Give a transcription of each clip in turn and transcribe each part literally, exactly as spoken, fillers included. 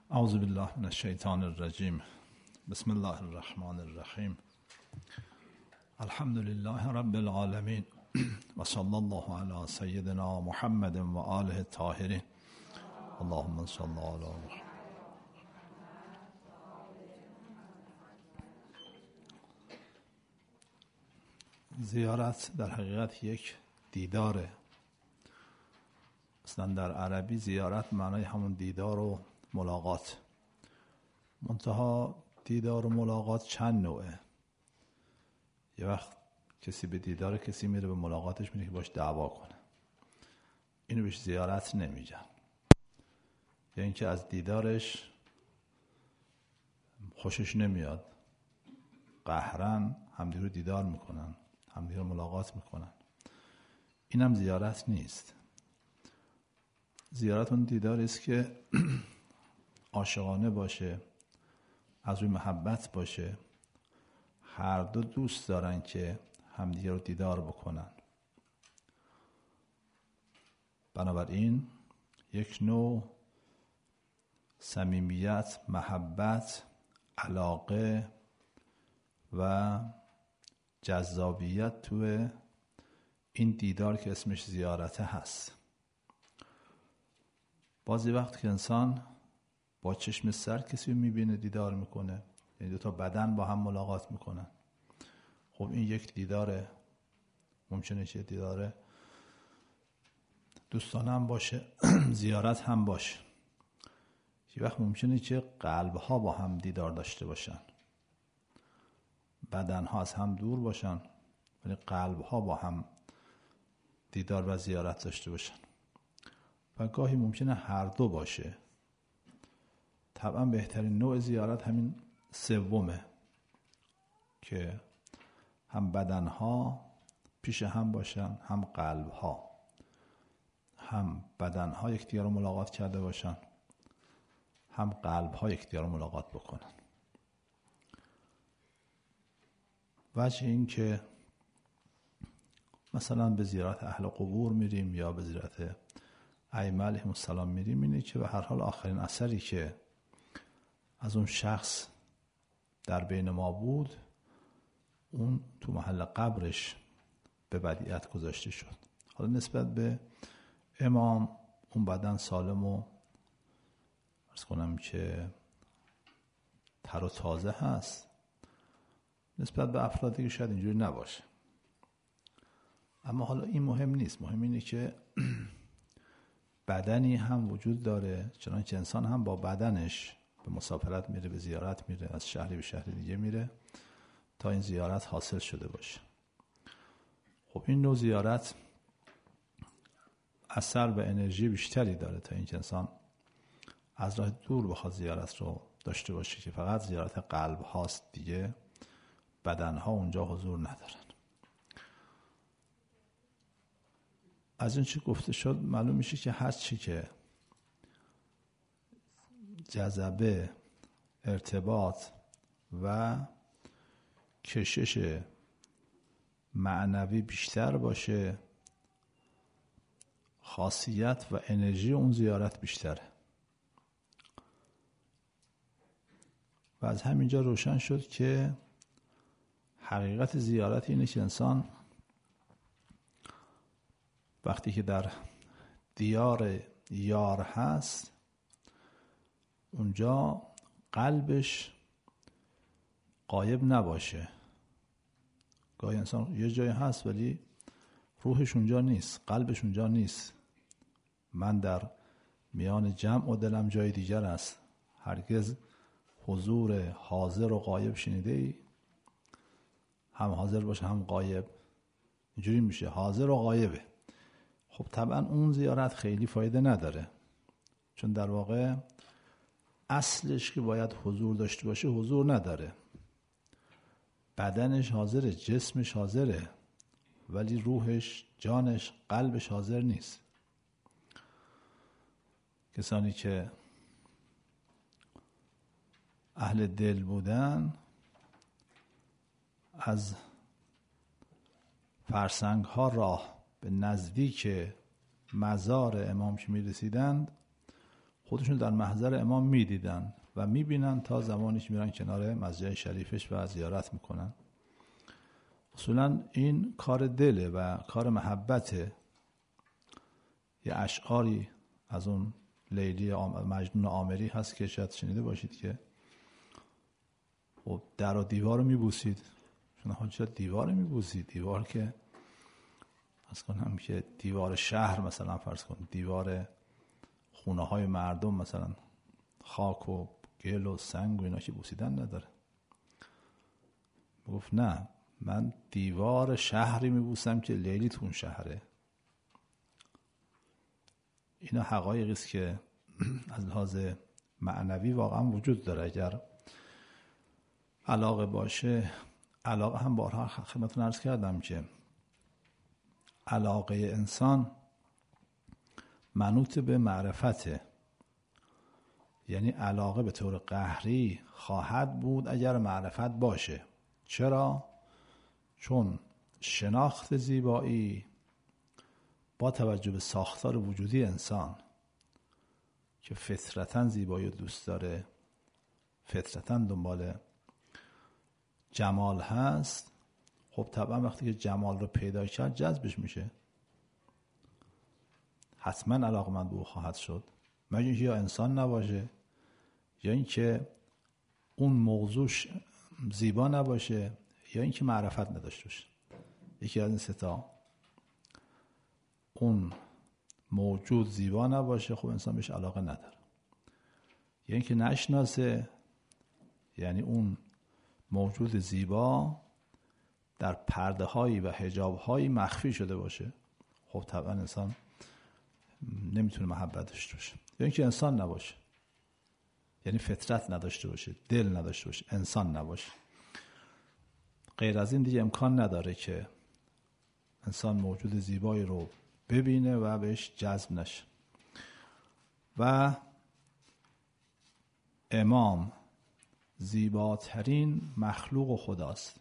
اعوذ بالله من الشیطان الرجیم. بسم الله الرحمن الرحیم. الحمد لله رب العالمین و صلی الله علی سیدنا محمد و آله الطاهرین. اللهم صل علی محمد. زیارت در حقیقت یک دیداره. اصلا در عربی زیارت معنای همون دیدار و ملاقات. منتها دیدار و ملاقات چند نوعه. یه وقت کسی به دیدار کسی میره، به ملاقاتش میره که باش دعوا کنه، اینو بهش زیارت نمیگن. یا اینکه از دیدارش خوشش نمیاد، قهرن همدیگه رو دیدار میکنن، همدیگه رو ملاقات میکنن، اینم زیارت نیست. زیارت اون دیداری است که عاشقانه باشه، از روی محبت باشه، هر دو دوست دارن که همدیگه رو دیدار بکنن. بنابراین یک نوع صمیمیت، محبت، علاقه و جذابیت تو این دیدار که اسمش زیارته هست. بعضی وقت که انسان با چشم سر کسی رو میبینه، دیدار میکنه، یعنی دو تا بدن با هم ملاقات میکنن. خب این یک دیداره، ممکنه که دیداره دوستانه هم باشه زیارت هم باشه. یه وقت ممکنه که قلبها با هم دیدار داشته باشن، بدنها از هم دور باشن ولی قلبها با هم دیدار و زیارت داشته باشن. و گاهی ممکنه هر دو باشه. طبعا بهترین نوع زیارت همین سومه که هم بدنها پیش هم باشن، هم قلبها، هم بدنها یکدیگر رو ملاقات کرده باشن، هم قلبها یکدیگر رو ملاقات بکنن. وجه این که مثلا به زیارت اهل قبور میریم یا به زیارت ائمه علیهم السلام میریم، اینه که به هر حال آخرین اثری که از اون شخص در بین ما بود، اون تو محل قبرش به ودیعت گذاشته شد. حالا نسبت به امام اون بدن سالم و عرض کنم که تر و تازه هست. نسبت به افرادی که شاید اینجوری نباشه. اما حالا این مهم نیست. مهم اینه که بدنی هم وجود داره، چنانکه انسان هم با بدنش به مسافرت میره، به زیارت میره، از شهری به شهر دیگه میره تا این زیارت حاصل شده باشه. خب این نوع زیارت اثر و انرژی بیشتری داره تا اینکه انسان از راه دور بخواد زیارت رو داشته باشه که فقط زیارت قلب هاست، دیگه بدن ها اونجا حضور ندارن. از این چی گفته شد معلوم میشه که هر چی که جذبه، ارتباط و کشش معنوی بیشتر باشه، خاصیت و انرژی اون زیارت بیشتره. و از همینجا روشن شد که حقیقت زیارت اینه که انسان وقتی که در دیار یار هست، اونجا قلبش غایب نباشه. گاهی انسان یه جای هست ولی روحش اونجا نیست، قلبش اونجا نیست. من در میان جمع و دلم جای دیگر است. هرگز حضور حاضر و غایب شنیده ای؟ هم حاضر باشه هم غایب، اینجوری میشه حاضر و غایبه. خب طبعا اون زیارت خیلی فایده نداره، چون در واقع اصلش که باید حضور داشته باشه حضور نداره. بدنش حاضره، جسمش حاضره، ولی روحش، جانش، قلبش حاضر نیست. کسانی که اهل دل بودن از فرسنگ ها راه به نزدیک مزار امام که می رسیدند، خودشون در محضر امام میدیدن و میبینن تا زمانی که میرن کنار مسجد شریفش و زیارت میکنن. اصولا این کار دله و کار محبته. یه اشعاری از اون لیلی مجنون عامری هست که شاید شنیده باشید که خب در و دیوار رو میبوسید. شما چرا دیوار رو میبوسید؟ دیوار که فرض کنم که دیوار شهر مثلا فرض کن، دیوار خونه های مردم مثلا خاک و گل و سنگ و اینا که بوسیدن نداره. گفت نه، من دیوار شهری میبوسم که لیلی تو اون شهره. اینا حقایقی است که از لحاظ معنوی واقعا وجود داره. اگر علاقه باشه، علاقه هم بارها خدمتتون عرض کردم که علاقه انسان منوط به معرفته. یعنی علاقه به طور قهری خواهد بود اگر معرفت باشه. چرا؟ چون شناخت زیبایی با توجه به ساختار وجودی انسان که فطرتاً زیبایی رو دوست داره، فطرتاً دنبال جمال هست، خب طبعا وقتی که جمال رو پیدا کرد جذبش میشه، حتما علاقمند به او خواهد شد. مگر اینکه یا انسان نباشه یا اینکه اون موضوعش زیبا نباشه یا اینکه معرفت نداشته باشه. یکی از این سه تا، اون موجود زیبا نباشه خب انسان بهش علاقه نداره، یا اینکه نشناسه، یعنی اون موجود زیبا در پرده هایی و حجاب هایی مخفی شده باشه، خب طبعا انسان نمیتونه محبت داشته باشه. یا اینکه انسان نباشه، یعنی فطرت نداشته باشه، دل نداشته باشه، انسان نباشه. غیر از این دیگه امکان نداره که انسان موجود زیبایی رو ببینه و بهش جذب نشه. و امام زیباترین مخلوق خداست،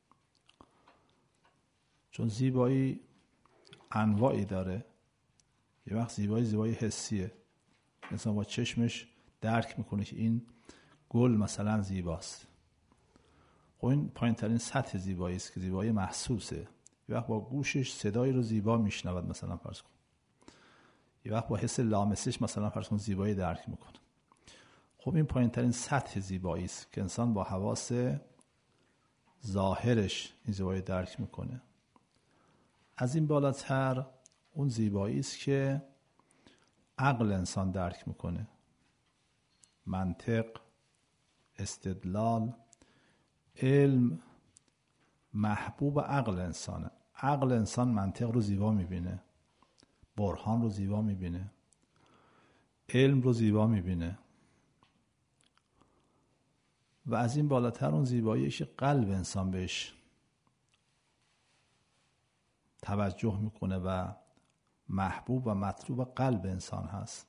چون زیبایی انواعی داره. یه وقت زیبایی زیبایی حسیه، انسان با چشمش درک میکنه که این گل مثلا زیباست. خب این پایین ترین سطح زیبایی است که زیبایی محسوسه. یه وقت با گوشش صدایی رو زیبا میشنود مثلا فرض کن، یه وقت با حس لامسش مثلا فرض کن زیبایی درک میکنه. خب این پایین ترین سطح زیبایی است که انسان با حواس ظاهرش این زیبایی درک میکنه. از این بالاتر اون زیبایی است که عقل انسان درک میکنه. منطق، استدلال، علم محبوب عقل انسانه. عقل انسان منطق رو زیبا میبینه، برهان رو زیبا میبینه، علم رو زیبا میبینه. و از این بالاتر اون زیبایی که قلب انسان بهش توجه میکنه و محبوب و مطلوب قلب انسان هست،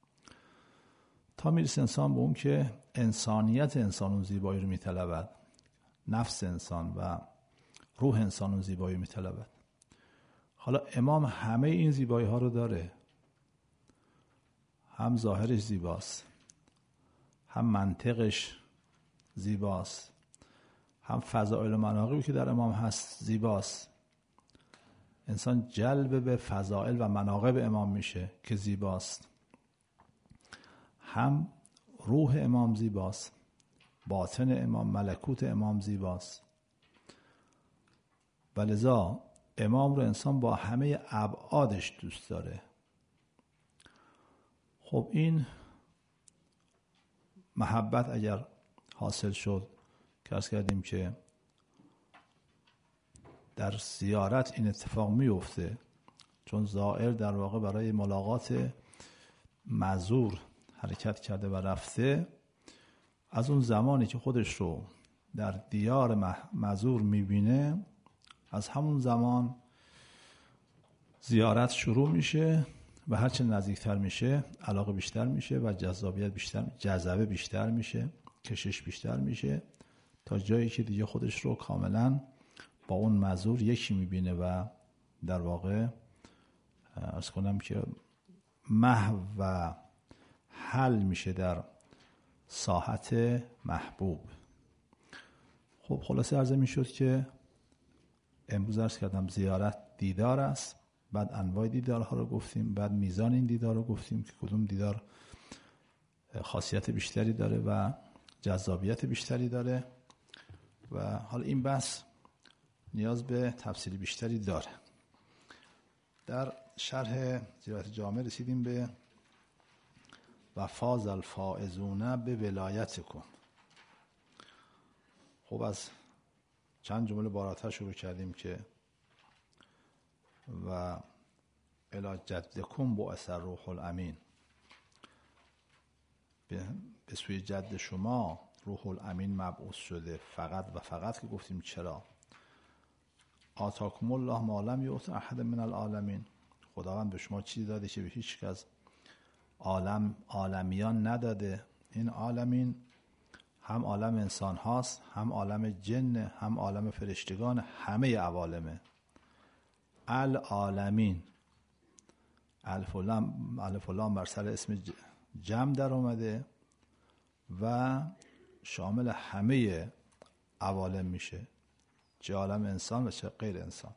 تا میرسه انسان به اون که انسانیت انسان اون زیبایی رو میطلبد، نفس انسان و روح انسان اون زیبایی میطلبد. حالا امام همه این زیبایی ها رو داره، هم ظاهرش زیباست، هم منطقش زیباست، هم فضائل و مناقبی که در امام هست زیباست. انسان جلب به فضائل و مناقب امام میشه که زیباست. هم روح امام زیباست، باطن امام، ملکوت امام زیباست. و لذا امام رو انسان با همه ابعادش دوست داره. خب این محبت اگر حاصل شد که عرض کردیم که در زیارت این اتفاق میفته، چون زائر در واقع برای ملاقات مزور حرکت کرده و رفته، از اون زمانی که خودش رو در دیار مزور میبینه از همون زمان زیارت شروع میشه و هرچه نزدیکتر میشه علاقه بیشتر میشه و جذابیت بیشتر، جذبه بیشتر میشه، کشش بیشتر میشه، تا جایی که دیگه خودش رو کاملا با اون مزور یکی میبینه و در واقع عرض کنم که محو و حل میشه در ساحت محبوب. خب خلاصه عرضه میشد که امروز عرض کردم زیارت دیدار است، بعد انواع دیدارها رو گفتیم، بعد میزان این دیدار رو گفتیم که کدوم دیدار خاصیت بیشتری داره و جذابیت بیشتری داره و حالا این بحث نیاز به تفصیل بیشتری داره. در شرح زیارت جامع رسیدیم به و فاز الفائزون به ولایتکم. خب از چند جمله بالاتر شروع کردیم که و الی جدکم بعث الروح الامین، به سوی جد شما روح الامین مبعوث شده. فقط و فقط که گفتیم چرا؟ آتاکم الله ما لم یؤت احد من العالمین، خداوند به شما چیزی داده که به هیچ کس عالم عالمیان نداده. این عالمین هم عالم انسان هاست، هم عالم جن، هم عالم فرشتگان، همه عوالمه. العالمین، الف و لام، الف و لام بر سر اسم جمع در اومده و شامل همه عوالم میشه، چه عالم انسان و چه غیر انسان.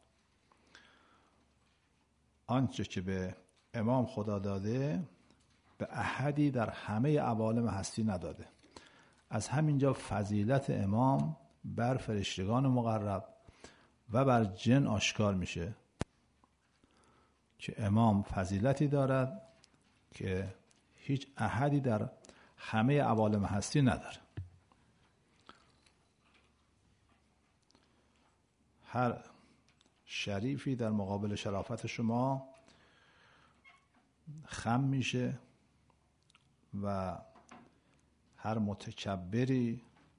آنچه که به امام خدا داده به احدی در همه عوالم هستی نداده. از همینجا فضیلت امام بر فرشتگان مقرب و بر جن آشکار میشه که امام فضیلتی دارد که هیچ احدی در همه عوالم هستی نداره. هر شریفی در مقابل شرافت شما خم میشه و هر متکبری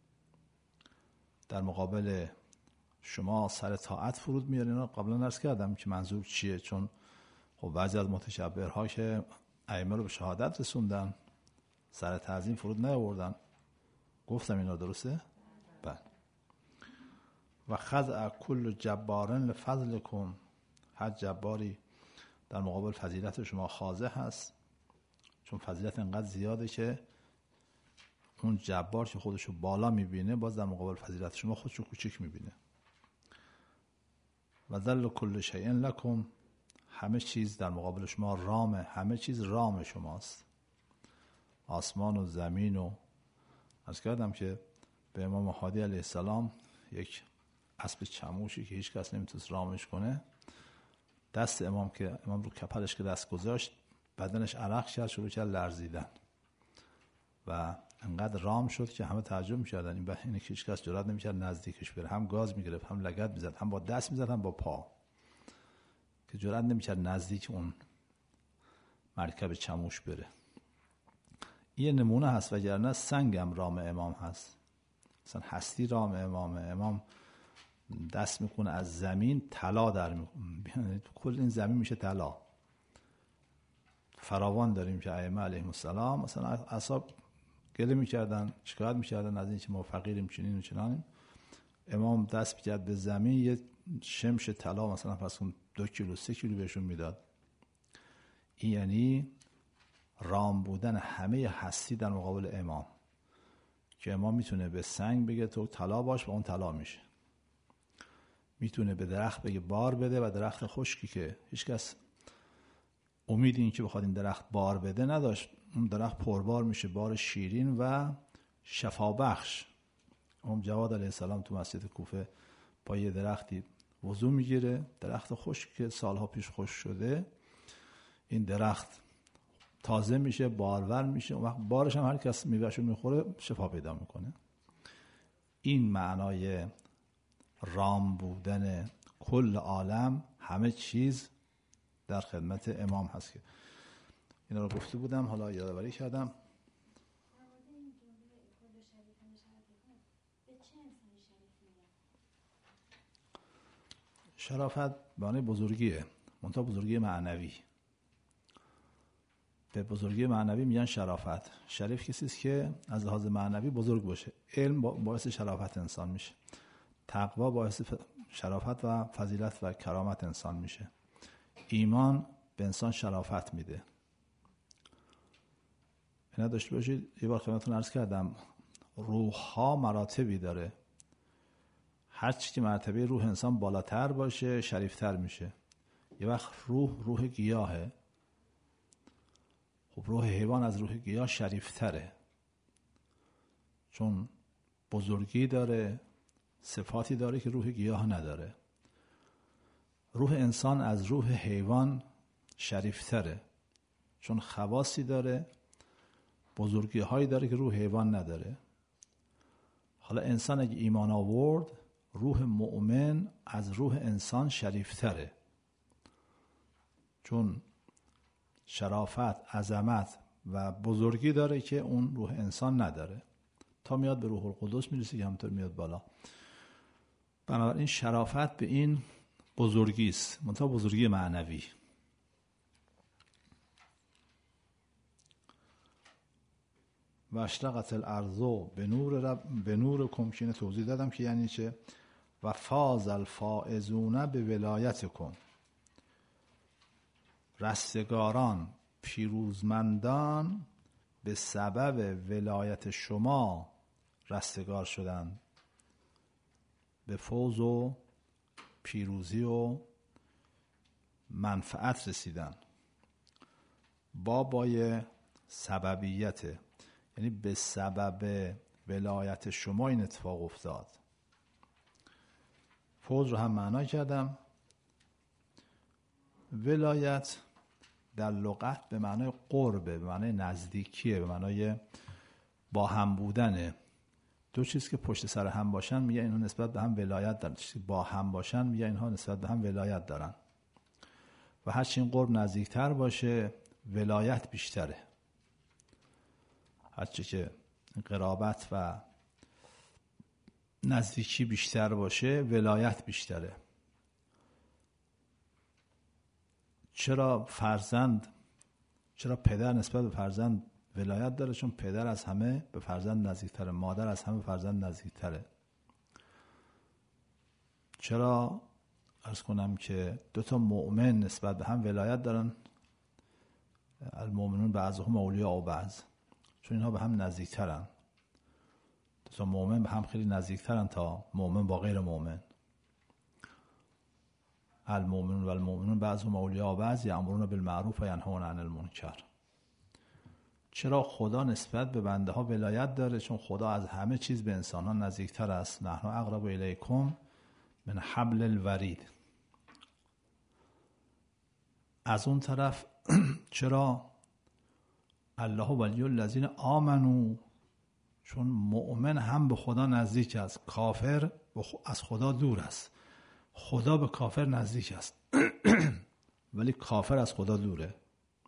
در مقابل شما سر طاعت فرود میاره. اینا قبلا عرض کردم که منظور چیه، چون خب بعضی از متکبرها که ائمه رو به شهادت رسوندن سر تعظیم فرود نیاوردن. گفتم اینا درسته؟ بله. و خضع کل جبارن لفضلکم، هر جباری در مقابل فضیلت شما خاضع هست، چون فضیلت انقدر زیاده که اون جبار که خودشو بالا میبینه باز در مقابل فضیلت شما خودشو کوچیک میبینه. و ذل کل شیء لکم، همه چیز در مقابل شما رامه، همه چیز رام شماست، آسمان و زمین. و عرض کردم که به امام هادی علیه السلام یک اسب چموشی که هیچ کس نمیتونست رامش کنه، دست امام که امام رو کپلش که دست گذاشت بدنش عرق کرد، شروع کرد لرزیدن و انقدر رام شد که همه تعجب می‌کردن. این اینه که هیچ کس جرئت نمی‌کرد نزدیکش بره، هم گاز می‌گرفت، هم لگد می‌زد، هم با دست می‌زد، هم با پا، که جرئت نمی‌کرد نزدیک اون مرکب چموش بره. این نمونه هست، وگرنه سنگم رام امام هست، مثلا هستی رام امامه. امام دست میکنه از زمین طلا در میکنه، کل این زمین میشه طلا. فراوان داریم که ائمه علیهم السلام مثلا اصحاب گله میکردن، شکایت میکردن از این که ما فقیریم، چنین و چنانیم. امام دست میکرد به زمین، یه شمش طلا مثلا پس کن دو کیلو سه کیلو بهشون میداد. این یعنی رام بودن همه هستی در مقابل امام، که امام میتونه به سنگ بگه تو طلا باش و اون طلا میشه، میتونه به درخت بگه بار بده و درخت خشکی که هیچکس امید این که بخواد این درخت بار بده نداشت، اون درخت پربار میشه، بار شیرین و شفابخش. امام جواد علیه السلام تو مسجد کوفه با یه درختی وضو میگیره، درخت خشک که سالها پیش خشک شده، این درخت تازه میشه، بارور میشه، اون وقت بارش هم هر کس میوهشو میخوره شفا پیدا میکنه. این معنای رام بودن کل عالم، همه چیز در خدمت امام هست که اینا رو گفته بودم، حالا یادآوری کردم. شرافت به معنی بزرگیه، منتها بزرگی معنوی. به بزرگی معنوی میگن شرافت. شریف کسی است که از لحاظ معنوی بزرگ باشه. علم باعث شرافت انسان میشه، تقوا باعث شرافت و فضیلت و کرامت انسان میشه، ایمان به انسان شرافت میده. اینا داشته باشید. یه بار خدمتتون عرض کردم روح ها مراتبی داره، هر چی که مرتبه روح انسان بالاتر باشه شریفتر میشه. یه وقت روح روح گیاهه، خب روح حیوان از روح گیاه شریفتره، چون بزرگی داره، صفاتی داره که روح گیاه نداره. روح انسان از روح حیوان شریفتره، چون خواصی داره، بزرگی هایی داره که روح حیوان نداره. حالا انسان اگه ایمان آورد، روح مؤمن از روح انسان شریفتره، چون شرافت، عظمت و بزرگی داره که اون روح انسان نداره، تا میاد به روح القدس میرسه که همونطور میاد بالا. بنابراین شرافت به این بزرگی است، منتها بزرگی معنوی. و اشرقت الارض به نور رب به نور کمکین توضیح دادم که یعنی چه. و فاز الفائزون به ولایتکم، رستگاران، پیروزمندان به سبب ولایت شما رستگار شدند، به فوز و پیروزی و منفعت رسیدن. بابای سببیت، یعنی به سبب ولایت شما این اتفاق افتاد. فوز رو هم معنا کردم. ولایت در لغت به معنای قربه، به معنای نزدیکیه، به معنای با هم بودنه. دو چیز که پشت سر هم باشن میگه اینها نسبت به هم ولایت دارن، چیزی با هم باشن میگه اینها نسبت به هم ولایت دارن. و هرچی این قرب نزدیکتر باشه ولایت بیشتره، هرچی که قرابت و نزدیکی بیشتر باشه ولایت بیشتره. چرا فرزند، چرا پدر نسبت به فرزند ولایت داره؟ چون پدر از همه به فرزند نزدیکتره، مادر از همه به فرزند نزدیکتره. چرا عرض کنم که دو تا مؤمن نسبت به هم ولایت دارن؟ المؤمنون بعضهم اولیاء بعض، چون اینها به هم نزدیکترن. دو تا مؤمن به هم خیلی نزدیکترن تا مؤمن با غیر مؤمن. المؤمنون و المؤمنون بعضهم اولیاء بعض یأمرون بالمعروف و ینهون عن المنکر. چرا خدا نسبت به بنده ها ولایت داره؟ چون خدا از همه چیز به انسان ها نزدیکتر است. نحن اقرب الیکم من حبل الورید. از اون طرف چرا الله ولی الذین آمنو؟ چون مؤمن هم به خدا نزدیک است، کافر از خدا دور است. خدا به کافر نزدیک است ولی کافر از خدا دوره.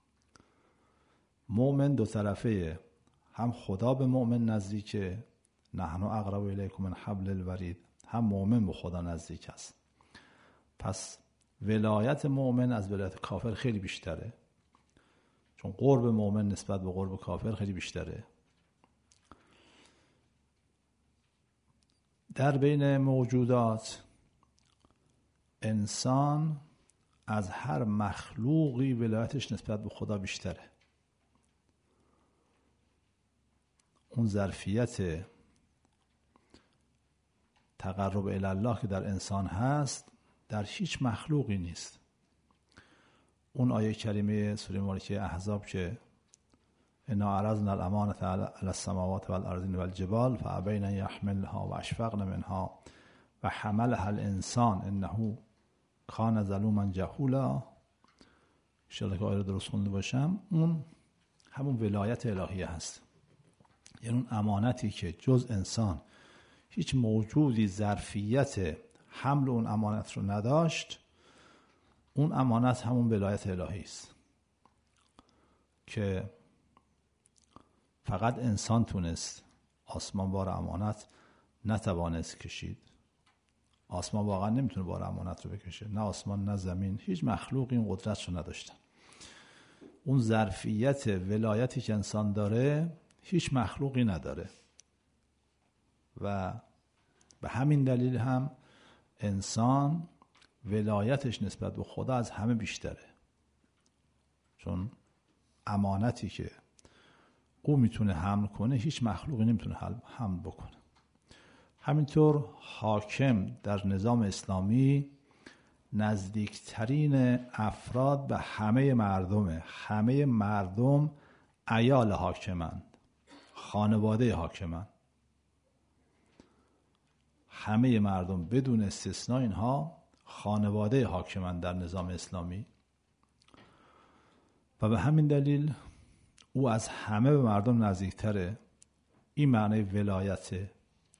مؤمن دو طرفه، هم خدا به مؤمن نزدیکه، نحن اقرب الیکم من حبل الورید، هم مؤمن به خدا نزدیک است. پس ولایت مؤمن از ولایت کافر خیلی بیشتره، چون قرب مؤمن نسبت به قرب کافر خیلی بیشتره. در بین موجودات انسان از هر مخلوقی ولایتش نسبت به خدا بیشتره. اون ظرفیت تقرب الی الله که در انسان هست در هیچ مخلوقی نیست. اون آیه کریمه سوره مبارکه احزاب که انا عرضنا الامانة علی السماوات والارض والجبال فابین ان یحملنها واشفقن منها و حملها الانسان انه کان ظلوما جهولا، ان شاءالله که آیه رو درست خونده باشم، اون همون ولایت الهیه هست. یعنی اون امانتی که جز انسان هیچ موجودی ظرفیت حمل اون امانت رو نداشت، اون امانت همون ولایت الهی است که فقط انسان تونست. آسمان بار امانت نتوانست کشید. آسمان واقعا نمیتونه بار امانت رو بکشه، نه آسمان نه زمین، هیچ مخلوقی این قدرت رو نداشتن. اون ظرفیت ولایتی که انسان داره هیچ مخلوقی نداره و به همین دلیل هم انسان ولایتش نسبت به خدا از همه بیشتره، چون امانتی که او میتونه حمل کنه، هیچ مخلوقی نمیتونه حمل بکنه. همینطور حاکم در نظام اسلامی نزدیکترین افراد به همه مردمه. همه مردم عیال حاکمند، خانواده حاکمند. همه مردم بدون استثناء اینها خانواده حاکمند در نظام اسلامی و به همین دلیل او از همه به مردم نزدیکتره. این معنی ولایته.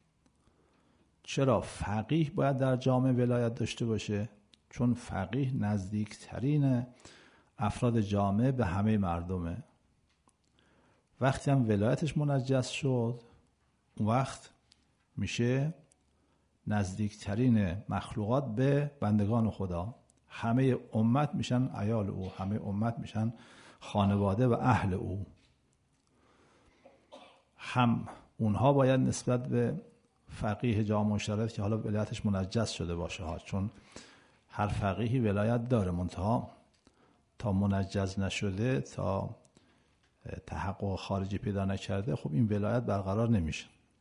چرا فقیه باید در جامعه ولایت داشته باشه؟ چون فقیه نزدیکترین افراد جامعه به همه مردمه. وقتی هم ولایتش منجس شد، اون وقت میشه نزدیکترین مخلوقات به بندگان خدا. همه امت میشن عیال او، همه امت میشن خانواده و اهل او. هم اونها باید نسبت به فقیه جامعه مشترک که حالا ولایتش منجس شده باشه ها، چون هر فقیهی ولایت داره، منتها تا منجز نشده، تا تحقق خارجی پیدا نکرده، خب این ولایت برقرار نمیشه.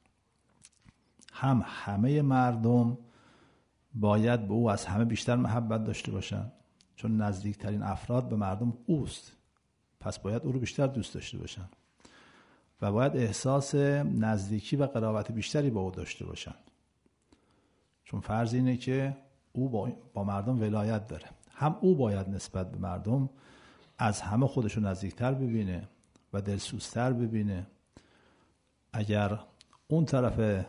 هم همه مردم باید به او از همه بیشتر محبت داشته باشن، چون نزدیکترین افراد به مردم اوست، پس باید او رو بیشتر دوست داشته باشن و باید احساس نزدیکی و قرابت بیشتری با او داشته باشن، چون فرض اینه که او با, با مردم ولایت داره. هم او باید نسبت به مردم از همه خودشو نزدیکتر ببینه و دلسوزتر ببینه. اگر اون طرف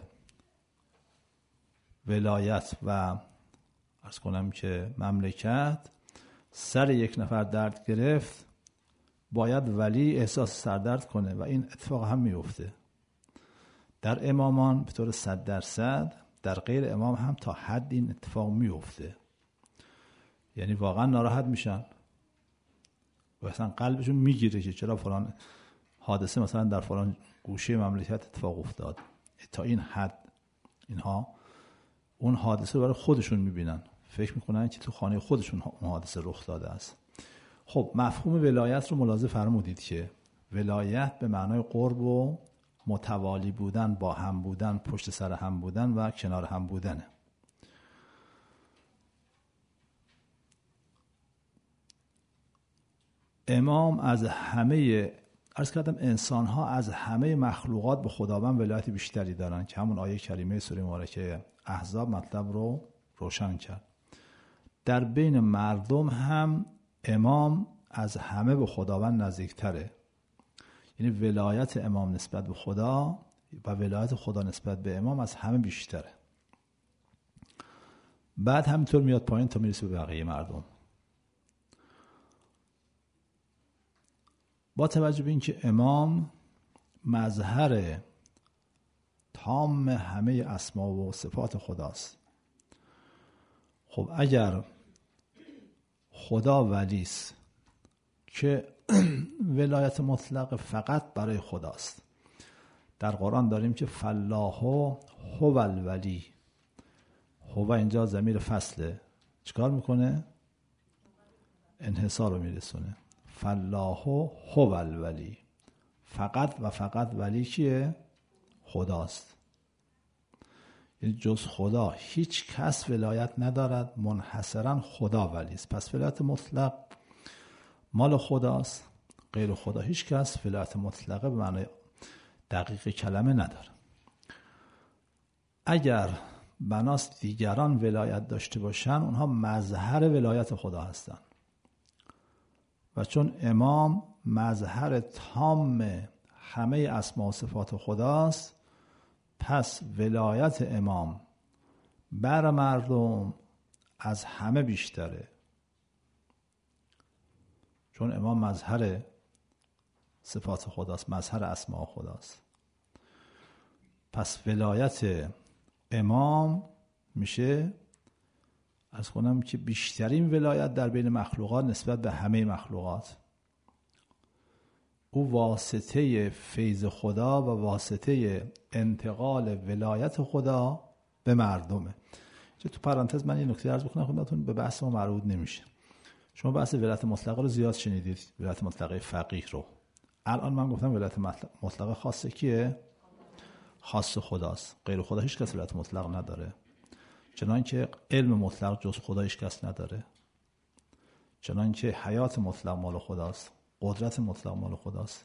ولایت و عرض کنم که مملکت سر یک نفر درد گرفت، باید ولی احساس سردرد کنه و این اتفاق هم میفته. در امامان به طور صد درصد، در غیر امام هم تا حد این اتفاق میفته. یعنی واقعا ناراحت میشن و اصلا قلبشون میگیره که چرا فلان حادثه مثلا در فلان گوشه مملکت اتفاق افتاد. تا این حد اینها اون حادثه رو برای خودشون میبینن، فکر میکنن که تو خانه خودشون اون حادثه رخ داده است. خب مفهوم ولایت رو ملاحظه فرمودید که ولایت به معنای قرب و متوالی بودن، با هم بودن، پشت سر هم بودن و کنار هم بودنه. امام از همه، عرض کردم انسان ها از همه مخلوقات به خداوند ولایت بیشتری دارن که همون آیه کریمه سوره مبارکه احزاب مطلب رو روشن کرد. در بین مردم هم امام از همه به خداوند نزدیکتره. یعنی ولایت امام نسبت به خدا و ولایت خدا نسبت به امام از همه بیشتره. بعد همینطور میاد پایین تا میرسه به بقیه مردم. با توجه به اینکه امام مظهر تام همه اسما و صفات خداست، خب اگر خدا ولیست که ولایت مطلق فقط برای خداست، در قرآن داریم که فالله هو الولی، هو اینجا ضمیر فصله، چیکار میکنه؟ انحصار رو میرسونه. فالله هو الولی، فقط و فقط ولی کیه؟ خداست. یعنی جز خدا هیچ کس ولایت ندارد، منحصرا خدا ولیست. پس ولایت مطلق مال خداست، غیر خدا هیچ کس ولایت مطلقه به معنی دقیق کلمه نداره. اگر بناست دیگران ولایت داشته باشن، اونها مظهر ولایت خدا هستن و چون امام مظهر تام همه اسما و صفات خداست، پس ولایت امام بر مردم از همه بیشتره، چون امام مظهر صفات خداست، مظهر اسما خداست. پس ولایت امام میشه عرض کنم که بیشترین ولایت در بین مخلوقات نسبت به همه مخلوقات. او واسطه فیض خدا و واسطه انتقال ولایت خدا به مردمه. چه تو پرانتز من یه نکته عرض بکنم خدمتتون، به بحث ما مربوط نمیشه. شما بحث ولایت مطلقه رو زیاد شنیدید، ولایت مطلقه فقیه رو، الان من گفتم ولایت مطلقه خاص کیه؟ خاص خداست. غیر خدا هیچ کس ولایت مطلق نداره. چنانکه علم مطلق جز خدا هیچ کس نداره. چنانکه حیات مطلق مال خداست. قدرت مطلق مال خداست.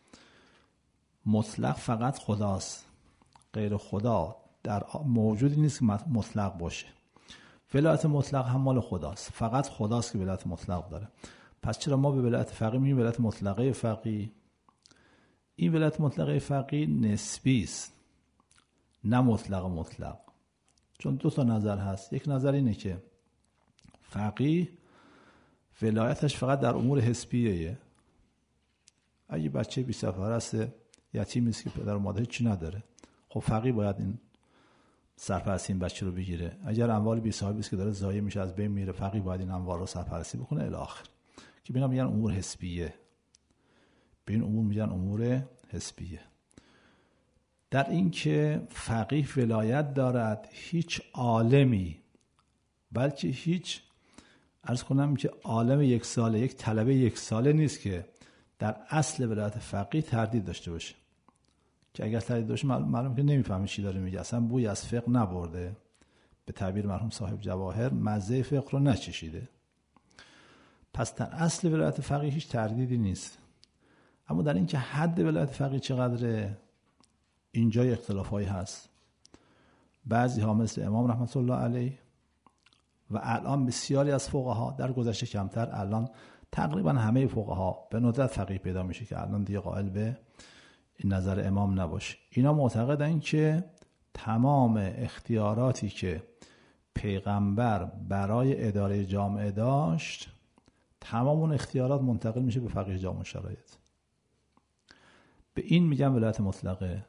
مطلق فقط خداست. غیر خدا در موجودی نیست که مطلق باشه. ولایت مطلق هم مال خداست. فقط خداست که ولایت مطلق داره. پس چرا ما به ولایت فقیه میگیم ولایت مطلقه فقیه؟ این ولایت مطلقه فقیه نسبی است، نه مطلق مطلق. چون دو تا نظر هست. یک نظر اینه که فقیه ولایتش فقط در امور حسبیه. اگه بچه بی سرپرست یتیمی است که پدر و مادر چی نداره، خب فقیه باید این سرپرستی این بچه رو بگیره. اگر اموال بی صاحبی است که داره ضایع میشه، از بین میره، فقیه باید این اموال رو سرپرستی بکنه الی آخر. که بینا میگن امور حسبیه. به این امور میگن امور حسبیه. در این که فقیه ولایت دارد هیچ عالمی، بلکه هیچ، عرض کنم که عالم یک ساله، یک طلبه یک ساله نیست که در اصل ولایت فقیه تردید داشته باشه. که اگر تردید داشته معلوم که نمیفهمه چی داره میگه، اصلا بوی از فقه نبرده، به تعبیر مرحوم صاحب جواهر مزه فقه رو نچشیده. پس در اصل ولایت فقیه هیچ تردیدی نیست. اما در این که حد ولایت فقیه چقدره، اینجا اختلافایی هست. بعضی ها مثل امام رحمت الله علیه و الان بسیاری از فقها، در گذشته کمتر، الان تقریبا همه فقها به ندرت فقیه پیدا میشه که الان دیگه قائل به این نظر امام نباشه. اینا معتقدن که تمام اختیاراتی که پیغمبر برای اداره جامعه داشت، تمام اون اختیارات منتقل میشه به فقیه جامع شرایط. به این میگن ولایت مطلقه.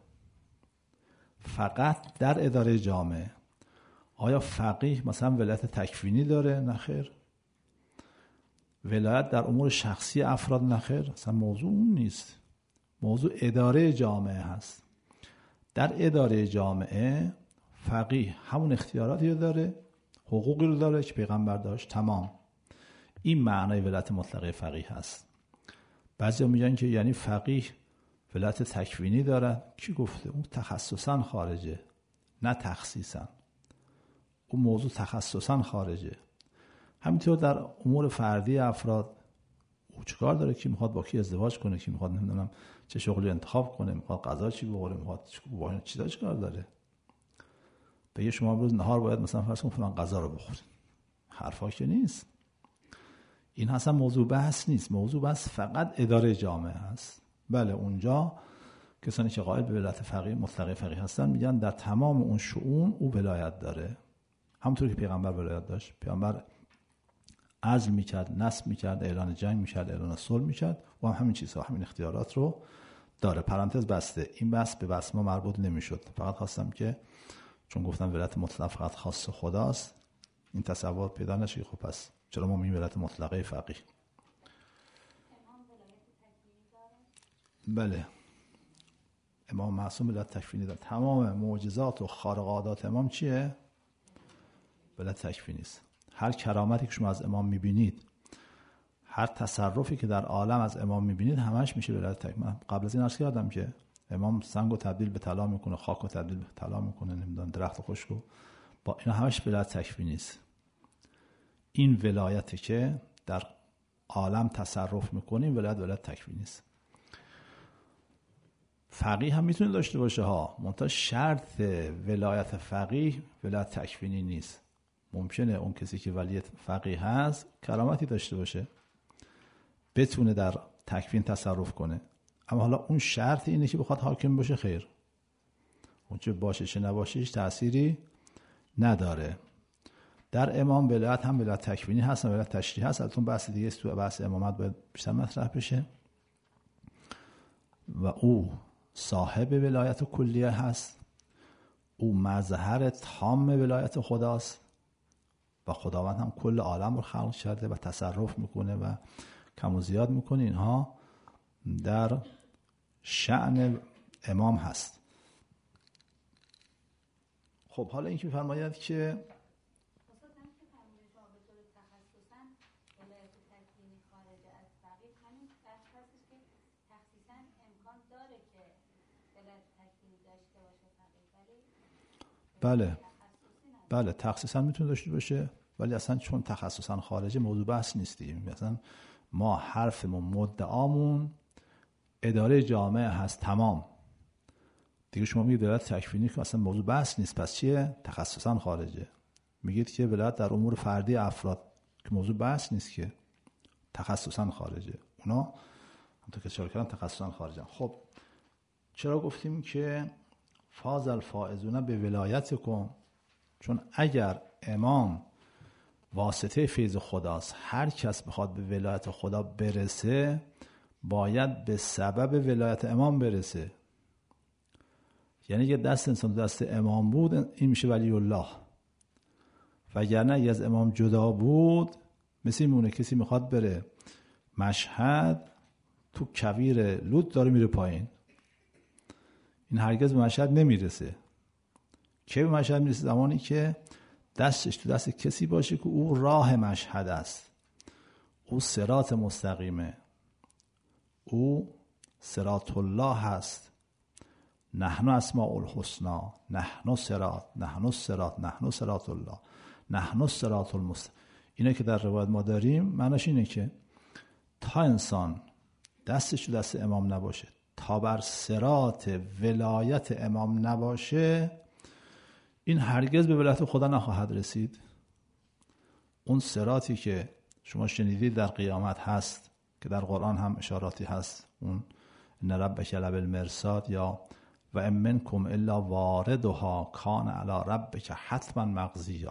فقط در اداره جامعه. آیا فقیه مثلا ولایت تکوینی داره؟ نخیر. ولایت در امور شخصی افراد؟ نخیر. اصلا موضوع اون نیست. موضوع اداره جامعه هست. در اداره جامعه فقیه همون اختیاراتی رو داره، حقوقی رو داره که پیغمبر داشت. تمام. این معنای ولایت مطلقه فقیه هست. بعضیا میگن که یعنی فقیه ولایت تکوینی داره. کی گفته؟ اون تخصصا خارجه، نه تخصیصا. اون موضوع تخصصا خارجه. همینطور در امور فردی افراد، او چیکار داره؟ کی میخواد با کی ازدواج کنه، کی میخواد نمیدونم چه شغلی انتخاب کنه، میخواد غذا چی بخوره، میخواد با چی داره، چیکار داره؟ بگه شما امروز نهار باید مثلا فرض کن فلان غذا رو بخورید. حرفا که نیست. این اصلا موضوع بحث نیست. موضوع بحث فقط اداره جامعه هست. بله، اونجا کسانی که قائل به ولایت فقیه مطلقه فقیه هستن میگن در تمام اون شؤون او ولایت داره. همونطور که پیغمبر ولایت داشت. پیغمبر عزل میکرد، نصب میکرد، اعلان جنگ میکرد، اعلان صلح میکرد، و هم همین چیزها، همین اختیارات رو داره. پرانتز بسته. این بحث به بحث ما مربوط نمیشد. فقط خواستم که چون گفتم ولایت مطلق فقط خاص خداست، این تصور پیدا نشه. خب پس چرا ما میگیم ولایت مطلقه فقیه؟ بله، امام معصوم ولایت تکوینی داره. تمام معجزات و خارق‌العادات امام چیه؟ ولایت تکوینی است. هر کرامتی که شما از امام میبینید، هر تصرفی که در عالم از امام میبینید، همش میشه ولایت تکوینی. قبل از این عرض کردم که امام سنگ رو تبدیل به طلا میکنه، خاک رو تبدیل به طلا میکنه، نمیدونم درخت خشک رو، با اینا همش ولایت تکوینی است. این ولایتی که در عالم تصرف میکنیم ولایت ولایت تکوینی است. فقیه هم میتونه داشته باشه ها، منتها شرط ولایت فقیه ولایت تکوینی نیست. ممکنه اون کسی که ولی فقیه هست کرامتی داشته باشه، بتونه در تکوین تصرف کنه، اما حالا اون شرط اینه که بخواد حاکم باشه؟ خیر. اون چه باشه چه نباشه هیچ تأثیری نداره. در امام ولایت هم ولایت تکوینی هست، ولایت تشریعی هست. البته بحث دیگه است، تو بحث امامت باید بیشتر مطرح بشه. و او صاحب ولایت کلیه هست، او مظهر تام ولایت خداست و خداوند هم کل عالم رو خلق کرده و تصرف میکنه و کم و زیاد میکنه. اینها در شأن امام هست. خب حالا این که می‌فرماید که بله بله تخصیصا میتونه داشته باشه، ولی اصلا چون تخصصا خارجه موضوع بحث نیستیم. مثلا ما حرفمون مدعامون اداره جامعه هست، تمام دیگه. شما میگید ولایت تکوینی که اصلا موضوع بحث نیست، پس چیه؟ تخصصا خارجه. میگید که ولایت در امور فردی افراد که موضوع بحث نیست، که تخصصا خارجه. اونا همونطور که اشاره کردم تخصصا خارجن. خب چرا گفتیم که فاز الفائزون به ولایتکم؟ چون اگر امام واسطه فیض خداست، هر کس بخواد به ولایت خدا برسه باید به سبب ولایت امام برسه. یعنی یه دست انسان دست امام بود این میشه ولی الله، وگرنه اگه از امام جدا بود مثل میمونه کسی میخواد بره مشهد، تو کویر لوط داره میره پایین، این هرگز به مشهد نمیرسه. کی به مشهد میرسه؟ زمانی که دستش تو دست کسی باشه که او راه مشهد است، او صراط مستقیمه، او صراط الله هست. نحن اسماء الحسنا، نحن صراط، نحن صراط، نحن صراط الله، نحن صراط المستقیم. اینه که در روایت ما داریم معناش اینه که تا انسان دستش دست امام نباشه، تا بر صراط ولایت امام نباشه، این هرگز به ولایت خدا نخواهد رسید. اون صراطی که شما شنیدید در قیامت هست، که در قرآن هم اشاراتی هست، اون ان ربک لبالمرصاد یا و ان منکم الا واردها کان علی ربک حتما مقضیا.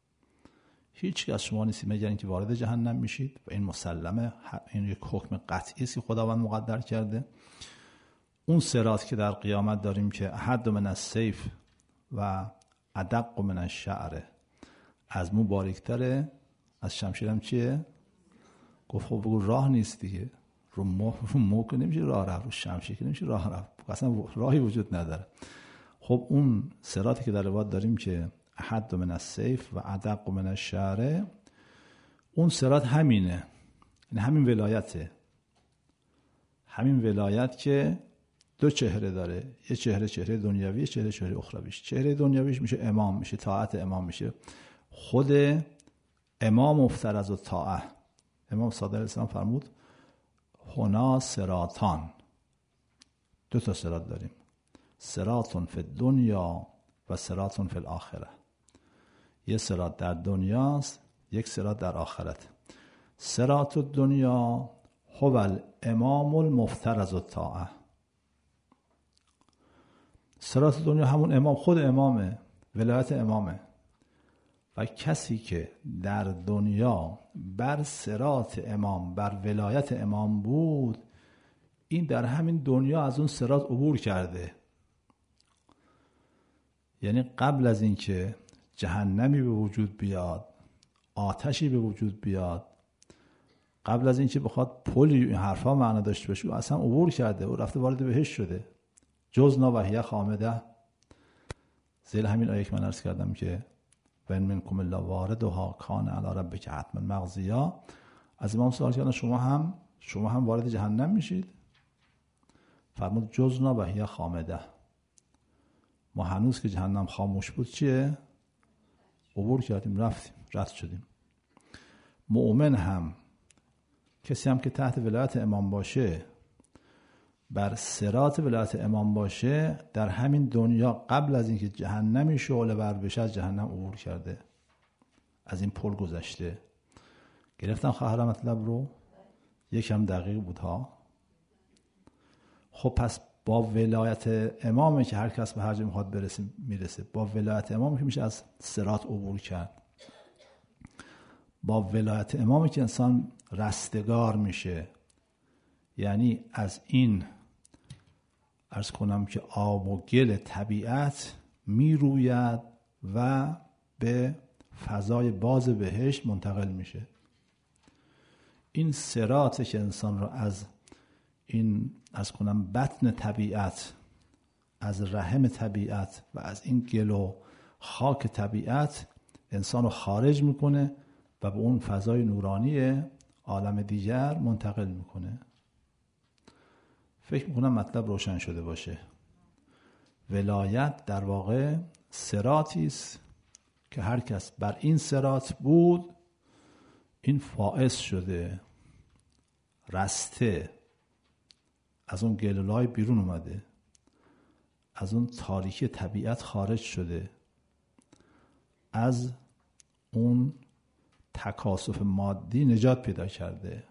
هیچ کس شما نیستید مگر اینکه وارد جهنم میشید و این مسلمه، این یک حکم قطعی است که خداوند مقدر کرده. اون صراط که در قیامت داریم که احد من السیف و ادق من الشعر، از مو باریک‌تره، از شمشیر هم چیه؟ گفت خب بگو راه نیست دیگه، رو مو رو مو که نمیشه راه رفت، رو شمشیر که نمیشه راه رفت، اصلا راهی وجود نداره. خب اون صراطی که در روایت داریم که احد من السیف و ادق من الشعر، اون صراط همینه، این همین ولایته، همین ولایت که دو چهره داره، یه چهره چهره دنیوی، یه چهره چهره اخرویش. چهره دنیویش میشه امام، میشه طاعت امام، میشه خود امام مفترض الطاعه. امام صادق علیه السلام فرمود هنا صراطان، دو تا صراط داریم، صراط فی الدنیا و صراط فی الاخره. یه صراط در دنیاست، یک صراط در آخرت. صراط الدنیا هو الامام المفترض الطاعه. صراط دنیا همون امام، خود امامه، ولایت امامه. و کسی که در دنیا بر صراط امام، بر ولایت امام بود، این در همین دنیا از اون صراط عبور کرده. یعنی قبل از اینکه جهنمی به وجود بیاد، آتشی به وجود بیاد، قبل از اینکه بخواد پلی این حرفا معنا داشته باشه، اصلا عبور کرده و رفته وارد بهشت شده. جزنا و هی خامده. زیل همین آیه که من عرض کردم که و ان منکم الا واردها کان علی ربک حتما مقضیا، از امام سوال کردن شما هم شما هم وارد جهنم میشید؟ فرمود جزنا و هی خامده. ما هنوز که جهنم خاموش بود چیه؟ عبور کردیم، رفتیم، رد شدیم. مؤمن هم، کسی هم که تحت ولایت امام باشه، بر صراط ولایت امام باشه، در همین دنیا قبل از اینکه جهنمی شعله ور بشه از جهنم عبور کرده، از این پل گذشته. گرفتن خواهر مطلب رو؟ یکم دقیق بود ها. خب پس با ولایت امامه که هر کس به هر جا میخواد برسه میرسه. با ولایت امامه که میشه از صراط عبور کرد. با ولایت امامه که انسان رستگار میشه، یعنی از این عرض کنم که آب و گل طبیعت میروید و به فضای باز بهشت منتقل میشه. این صراطه که انسان رو از این عرض کنم بطن طبیعت، از رحم طبیعت و از این گل و خاک طبیعت انسان رو خارج میکنه و به اون فضای نورانی عالم دیگر منتقل میکنه. فکر میکنم مطلب روشن شده باشه. ولایت در واقع صراطی است که هر کس بر این صراط بود این فائز شده، رسته، از اون گلولای بیرون اومده، از اون تاریکی طبیعت خارج شده، از اون تکاسف مادی نجات پیدا کرده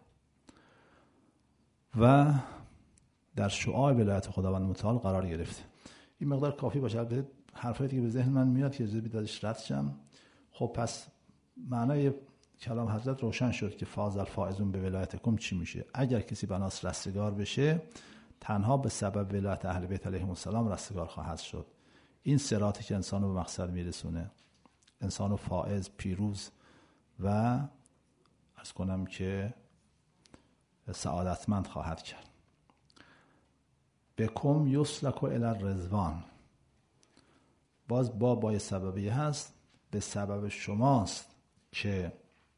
و در شعاع ولایت خداوند متعال قرار گرفته. این مقدار کافی باشه. البته حرفایی که به ذهن من میاد که اجازه بدید ازش رد شم. خب پس معنای کلام حضرت روشن شد که فاز الفائزون به ولایتکم چی میشه. اگر کسی بناس رستگار بشه تنها به سبب ولایت اهل بیت علیهم السلام رستگار خواهد شد. این صراطی که انسانو به مقصد میرسونه، انسانو فائز، پیروز و عرض کنم که سعادتمند خواهد کرد. بکم یسلک الی الرضوان، باز با بای سببی هست، به سبب شماست که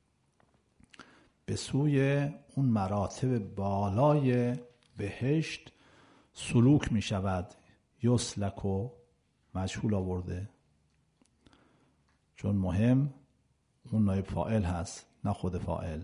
به سوی اون مراتب بالای بهشت سلوک می شود. یسلک و مجهول آورده چون مهم اون نایب فاعل هست نه خود فاعل.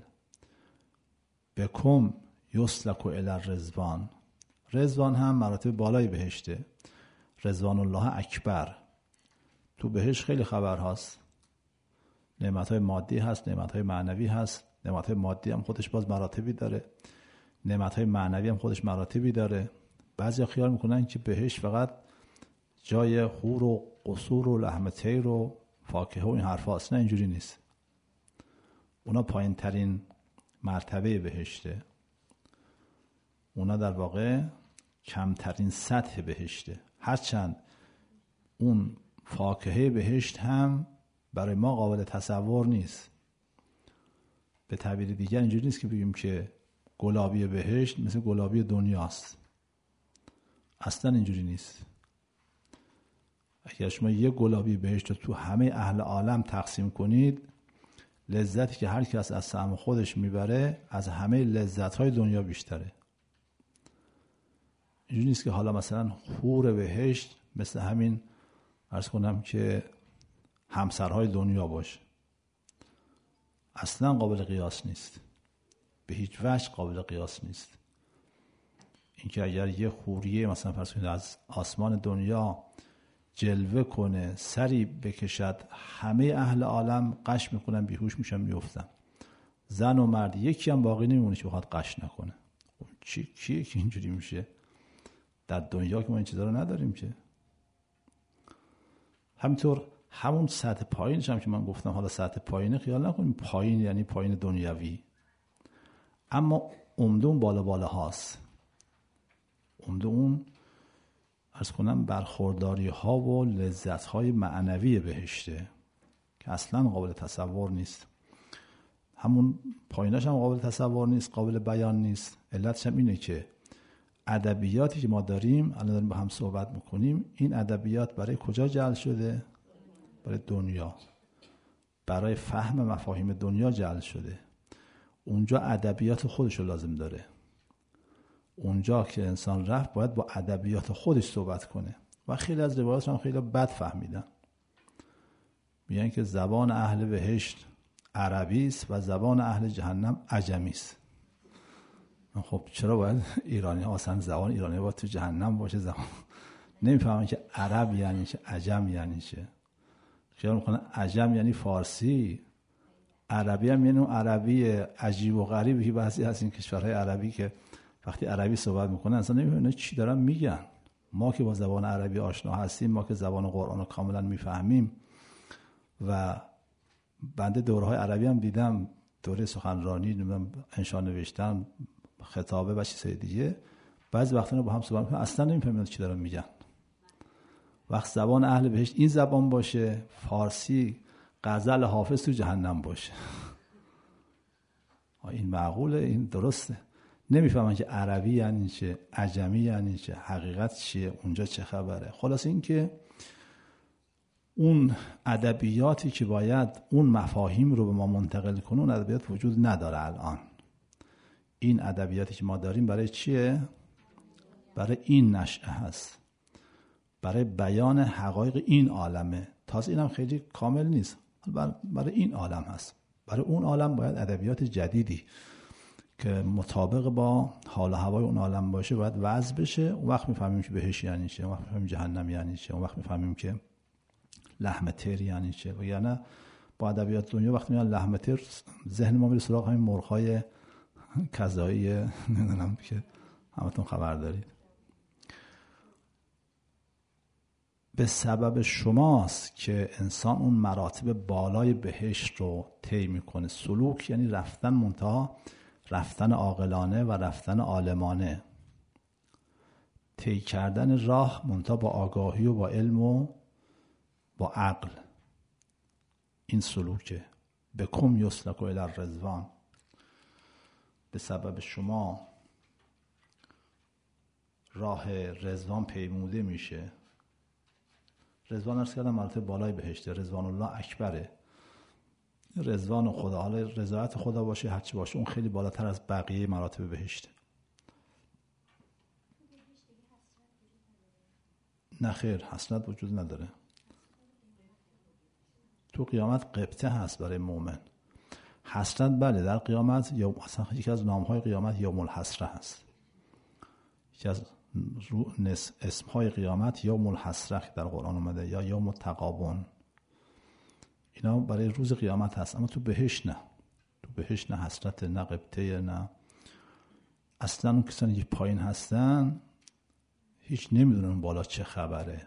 بکم یسلک الی الرضوان، رضوان هم مراتب بالای بهشته. رضوان الله اکبر، تو بهشت خیلی خبر هست، نعمتهای مادی هست، نعمتهای معنوی هست. نعمتهای مادی هم خودش باز مراتبی داره، نعمتهای معنوی هم خودش مراتبی داره. بعضی خیال میکنن که بهشت فقط جای حور و قصور و لحم طیر و فاکهه و این حرف هست. نه، اینجوری نیست. اونا پایین ترین مرتبه بهشته، اونا در واقع کمترین سطح بهشته. هرچند اون فاکهه بهشت هم برای ما قابل تصور نیست. به تعبیر دیگر اینجوری نیست که بگیم که گلابی بهشت مثل گلابی دنیاست. اصلا اینجوری نیست. اگر شما یه گلابی بهشت رو تو همه اهل عالم تقسیم کنید، لذتی که هر کس از سهم خودش میبره از همه لذت‌های دنیا بیشتره. اینجوری نیست که حالا مثلا حور بهشت مثل همین عرض کنم که همسرهای دنیا باشه. اصلا قابل قیاس نیست، به هیچ وجه قابل قیاس نیست. اینکه اگر یه حوریه مثلا فرض کنید از آسمان دنیا جلوه کنه، سری بکشد، همه اهل عالم قش میکنن، بیهوش میشن، میافتن. زن و مرد یکی هم باقی نمیمونه که بخواد قش نکنه. چی کیه که اینجوری میشه؟ در دنیا که ما این چیزا رو نداریم که. همینطور همون سطح پایینش هم که من گفتم، حالا سطح پایینه خیال نکنیم پایین یعنی پایین دنیوی، اما عمده اون بالا بالا هاست. عمده اون عرض کنم برخورداری ها و لذت های معنوی بهشته که اصلا قابل تصور نیست. همون پایینش هم قابل تصور نیست، قابل بیان نیست. علتش هم اینه که ادبیاتی که ما داریم، الان داریم با هم صحبت میکنیم، این ادبیات برای کجا جعل شده؟ برای دنیا، برای فهم مفاهیم دنیا جعل شده. اونجا ادبیات خودش رو لازم داره. اونجا که انسان رفت باید با ادبیات خودش صحبت کنه. و خیلی از روایات هم خیلی بد فهمیدن، میگن که زبان اهل بهشت عربی است و زبان اهل جهنم عجمی است. خب چرا باید ایرانی ها اصلا زبان ایرانی باید تو جهنم باشه؟ زبان نمیفهمن که عرب یعنی چه، عجم یعنی چه. خیال میکنن عجم یعنی فارسی، عربی هم یعنی اون عربی عجیب و غریبی که بعضی از این کشورهای عربی که وقتی عربی صحبت میکنن اصلا نمیفهمن چی دارن میگن. ما که با زبان عربی آشنا هستیم، ما که زبان قرآن رو کاملا میفهمیم و بنده دورهای عربی هم دیدم، دوره سخنرانی، نمیدونم انشا نوشتن، خطابه و چیزهای دیگه، بعضی وقتا رو با هم صحبت میکنن اصلا نمیفهمن چی دارن میگن. وقت زبان اهل بهشت این زبان باشه، فارسی غزل حافظ تو جهنم باشه، این معقوله؟ این درسته؟ نمیفهمن که عربی یعنی چه، عجمی یعنی چه، حقیقت چیه، اونجا چه خبره. خلاص این که اون ادبیاتی که باید اون مفاهیم رو به ما منتقل کنه، اون ادبیات وجود نداره الان. این ادبیاتی که ما داریم برای چیه؟ برای این نشأه هست. برای بیان حقایق این عالمه. تازه اینم خیلی کامل نیست، برای این عالم هست. برای اون عالم باید ادبیات جدیدی که مطابق با حال و هوای اون عالم باشه باید وضع بشه. اون وقت میفهمیم که بهشت یعنی چه، اون وقت میفهمیم جهنم یعنی چه، اون وقت میفهمیم که لحم تر یعنی چه. و یعنی با ادبیات دنیا وقتی میگن لحم تر، ذهن ما میره سراغ همین مرغ‌های کذایی نمیدونم که همتون خبر دارید. به سبب شماست که انسان اون مراتب بالای بهشت رو طی میکنه. سلوک یعنی رفتن، منتها رفتن عاقلانه و رفتن عالمانه. طی کردن راه منتها با آگاهی و با علم و با عقل. این سلوکه. بکم یسلک الی الرضوان. به سبب شما راه رضوان پیموده میشه. رضوان ارز کردم مراتب بالای بهشته. رضوان الله اکبره. رضوان خدا، حالا رضایت خدا باشه هرچی باشه، اون خیلی بالاتر از بقیه مراتب بهشته. نه خیر، حسرت وجود نداره. تو قیامت قبطه هست برای مؤمن. حسرت بله در قیامت، یا اصلا یکی از نامهای قیامت یوم الحسره هست. یکی از اسمهای قیامت یوم الحسره که در قرآن اومده، یا یوم التغابن. اینا برای روز قیامت هست. اما تو بهشت نه. تو بهشت نه حسرت، نه قبطه، نه اصلا. اون کسانی که پایین هستن هیچ نمیدونن بالا چه خبره.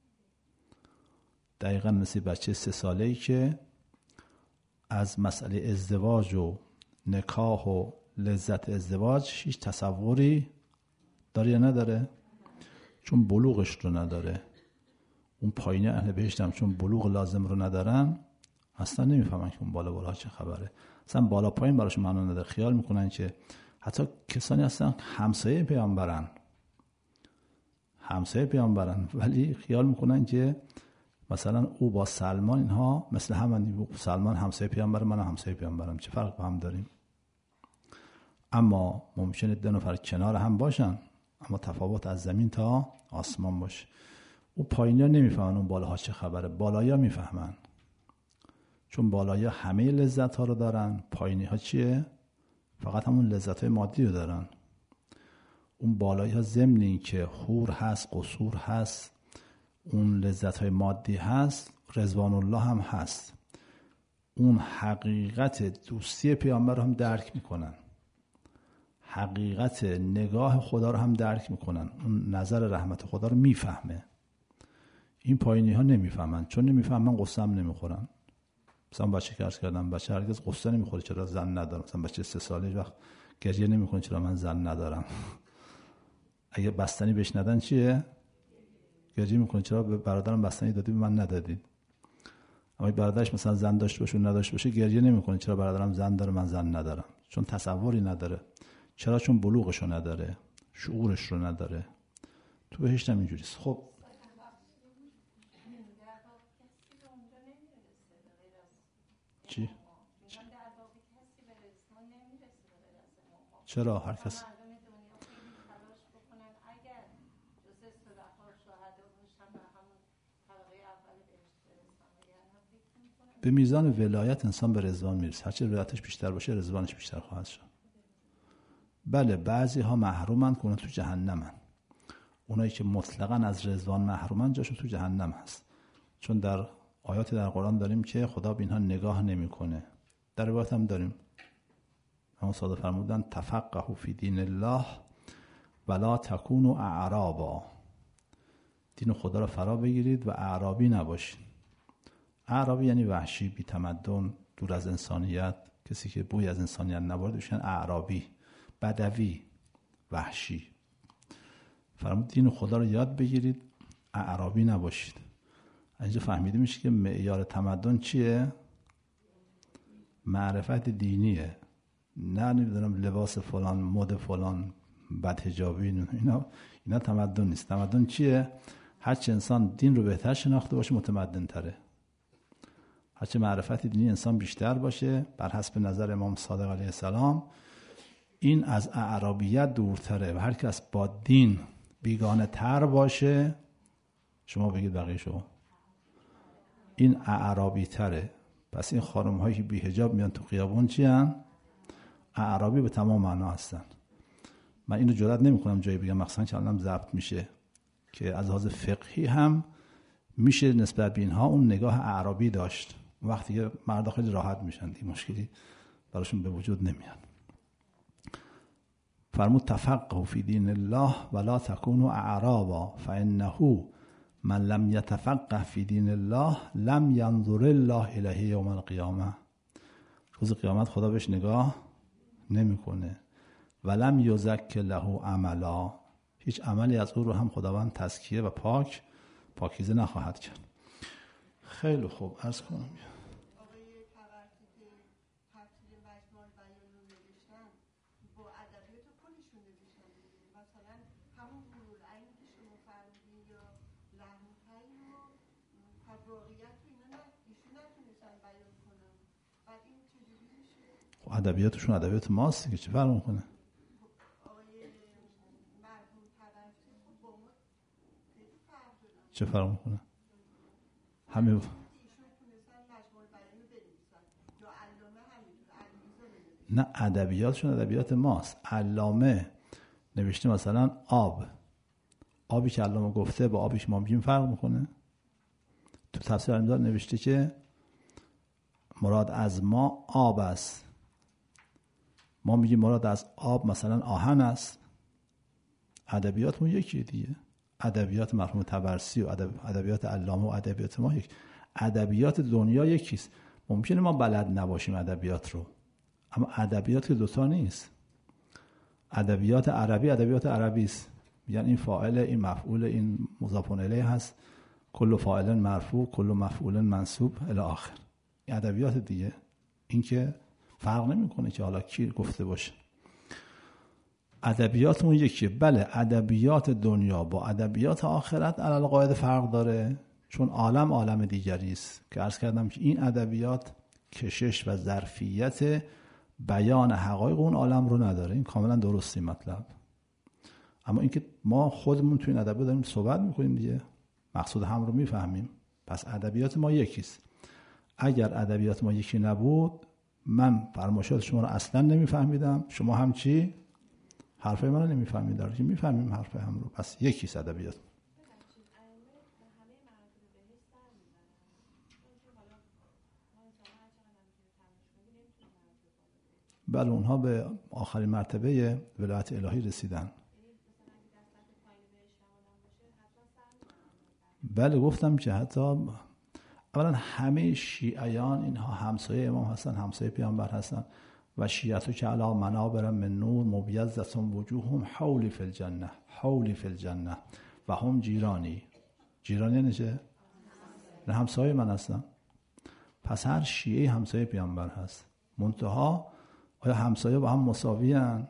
دقیقا مثل بچه سه ساله‌ای که از مسئله ازدواج و نکاح و لذت ازدواج هیچ تصوری داره یا نداره، چون بلوغش رو نداره. اون پایین اهل بهشت هم چون بلوغ لازم رو ندارن اصلا نمیفهمن که اون بالا بالا چه خبره. اصلا بالا پایین براش معنا نداره. خیال میکنن که حتی کسانی هستن همسایه پیامبرن همسایه پیامبرن ولی خیال میکنن که مثلا او با سلمان اینها مثل هم، سلمان همسایه پیامبر، من همسایه پیامبرم، چه فرق با هم داریم؟ اما ممکنه دو نفر کنار هم باشن اما تفاوت از زمین تا آسمان باشه. او پایینیا نمیفهمن اون بالاها چه خبره، بالایا میفهمن. چون بالایا همه لذت ها رو دارن، پایینی ها چیه؟ فقط همون لذت های مادی رو دارن. اون بالایی ها ضمن این که حور هست، قصور هست، اون لذت های مادی هست، رضوان الله هم هست. اون حقیقت دوستی پیامبر رو هم درک میکنن، حقیقت نگاه خدا رو هم درک میکنن، اون نظر رحمت خدا رو میفهمه. این پایینی ها نمیفهمن. چون نمیفهمن قصه هم نمیخورن. مثلا بچه که عرض کردم، بچه هرگز قصه نمیخوره چرا زن ندارم. مثلا بچه سه ساله وقت گریه نمیکنه چرا من زن ندارم. اگه بستنی بهش ندن چیه؟ گریه میکنه چرا به برادرم بستنی دادی به من ندادید. اما برادرش مثلا زن داشته باشه و نداشته باشه گریه نمیکنه چرا برادرم زن داره من زن ندارم. چون تصوری نداره. چرا؟ چون بلوغشو نداره، شعورش رو نداره. تو بهشت هم اینجوریست. خب چی؟ چرا؟ هر کس به میزان ولایت انسان به رضوان میرسه. هرچه ولایتش بیشتر باشه رضوانش بیشتر خواهد شد. بله بعضی ها محرومن که اونا تو جهنمن. اونایی که مطلقاً از رضوان محرومن جاشون تو جهنم هست. چون در آیات در قرآن داریم که خدا به اینها نگاه نمیکنه. در روایت هم داریم همون صادق فرمودن تفقهوا فی دین الله ولا تکونوا اعرابا. دین خدا رو فرا بگیرید و اعرابی نباشید. اعرابی یعنی وحشی، بی تمدن، دور از انسانیت. کسی که بوی از انسانیت نبرده میشن اعرابی، بدوی، وحشی. فرمود دین خدا رو یاد بگیرید، اعرابی نباشید. اینجا فهمیده میشه که معیار تمدن چیه؟ معرفت دینیه. نه نمیدونم لباس فلان، مد فلان، بدحجابی، اینا اینا تمدن نیست. تمدن چیه؟ هرچه انسان دین رو بهتر شناخته باشه متمدن تره. هرچه معرفت دینی انسان بیشتر باشه بر حسب نظر امام صادق علیه السلام این از اعرابیت دورتره. و هر کس با دین بیگانه تر باشه شما بگید بقیه شما. این اعرابی تره. پس این خانم هایی که بی حجاب میان تو خیابون چی هن؟ اعرابی به تمام معنا هستن. من اینو جرئت نمی کنم جایی بگم، مخصوصا که الانم ضبط میشه، که از لحاظ فقهی هم میشه نسبت به اینها اون نگاه اعرابی داشت. وقتی که مردا خیلی راحت میشن، دیگه مشکلی براشون به وجود نمیاد. فرمود تفقهوا فی دین الله ولا تکونوا اعرابا فانه من لم یتفقه فی دین الله لم ینظر الله الیه یوم القیامه. روز قیامت خدا بهش نگاه نمیکنه. ولم یزک له عملا، هیچ عملی از او رو هم خداوند تزکیه و پاک پاکیزه نخواهد کرد. خیلی خوب، عرض کنم ادبیاتشون ادبیات ماست که چه فرق میکنه؟ چه فرق میکنه؟ همه نه، ادبیاتشون ادبیات ماست. علامه نوشته مثلا آب، آبی که علامه گفته با آبی که ما میگیم فرق میکنه؟ تو تفسیر علمدار نوشته که مراد از ما آب است، ما میگیم مراد از آب مثلا آهن است. ادبیاتمون یکیه دیگه. ادبیات مرحوم طبرسی و ادبیات علامه و ادبیات ما یک. ادبیات دنیا یکیست. ممکنه ما بلد نباشیم ادبیات رو، اما ادبیات که دوتا نیست. ادبیات عربی ادبیات عربی است، میگن این فاعل، این مفعول، این مضاف الیه هست، کل فاعل مرفوع، کل مفعول منصوب الی آخر. این ادبیات دیگه. این که فرق نمیکنه که حالا کی گفته باشه. ادبیاتمون یکیه. بله، ادبیات دنیا با ادبیات آخرت علی قاعده فرق داره، چون عالم عالم دیگری است که عرض کردم که این ادبیات کشش و ظرفیت بیان حقایق اون عالم رو نداره. این کاملا درستی مطلب. اما اینکه ما خودمون تو این ادبیات داریم صحبت میکنیم دیگه، مقصود هم رو میفهمیم. پس ادبیات ما یکیست. اگر ادبیات ما یکی نبود، من فرمایشات شما رو اصلا نمیفهمیدم، شما هم چی؟ حرفای من رو نمیفهمید. داره که میفهمیم حرفای هم رو. پس یکی ادبیات. بله، اونها به آخرین مرتبه ولایت الهی رسیدن. بله، گفتم که حتی اولا همه شیعیان اینها همسایه امام هستن، همسایه پیامبر هستن. و شیعتو که علی منابر من نور مبیضة وجوههم حولی فی الجنه، حولی فی الجنه و هم جیرانی. جیرانی نشه؟ نه، همسایه من هستن. پس هر شیعه همسایه پیامبر هست. منتها آیا همسایه با هم مساوی هن؟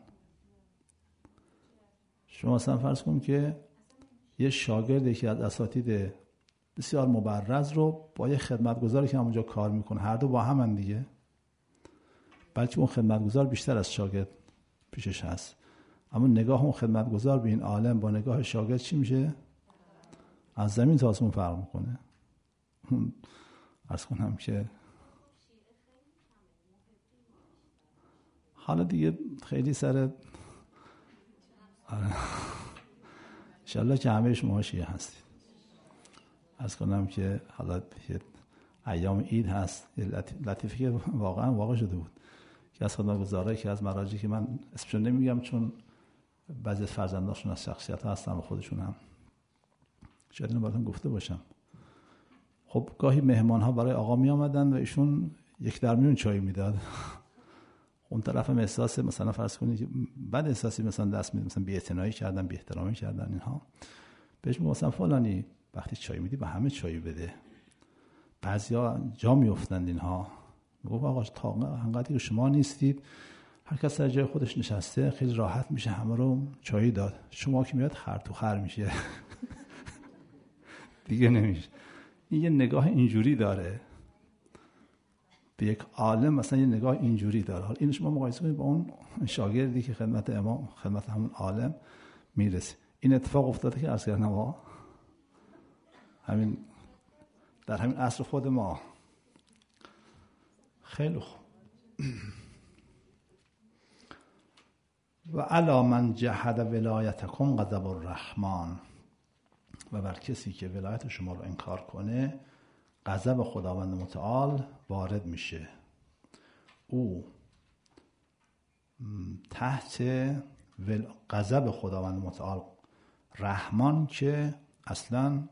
شما اصلا فرض کن که یه شاگرد یکی از اساتید بسیار مبرز رو با یه خدمتگزاری که همونجا کار میکنه، هر دو با همن دیگه، بلکه اون خدمتگزار بیشتر از شاگرد پیشش هست. اما نگاه اون خدمتگزار به این عالم با نگاه شاگرد چی میشه؟ از زمین تا آسمون فرق میکنه. عرض کنم که حالا دیگه خیلی سر انشالله که همه شما شیعه هستید. عرض کنم که حالا ایام عید هست، یه لطیفی که واقعا واقع شده بود که از خدمتگزارایی که از مراجعی که من اسمشون نمیگم چون بعضی از فرزنداشون از شخصیت ها هستن و خودشون هم شاید اینو براتون گفته باشم. خب گاهی مهمان ها برای آقا می آمدن و ایشون یک درمیون چای میداد. اون طرف هم احساس مثلا فرض کنید که بعد احساسی مثلا دست میده، مثلا بی‌اعتنایی کردن، بی احترامی کردن، اینها بهش میگم مثلا فلانی وقتی چای میدی به همه چای بده. بعضیا جا میافتند اینها. میگم آقا تا انقدری که شما نیستید، هر کس سر جای خودش نشسته، خیلی راحت میشه همه رو چای داد. شما که میاد خر تو خر میشه. دیگه نمیشه. این یه نگاه اینجوری داره به یک عالم، مثلا یه نگاه اینجوری داره. حالا اینو شما مقایسه کنید با اون شاگردی که خدمت امام، خدمت همون عالم میرسه. این اتفاق افتاده که عرض کردم آقا همین در همین عصر خود ما. خیلی خوب. و علی من جحد ولایتکم غضب الرحمن، و بر کسی که ولایت شما رو انکار کنه غضب خداوند متعال وارد میشه. او تحت غضب خداوند متعال، رحمان که اصلا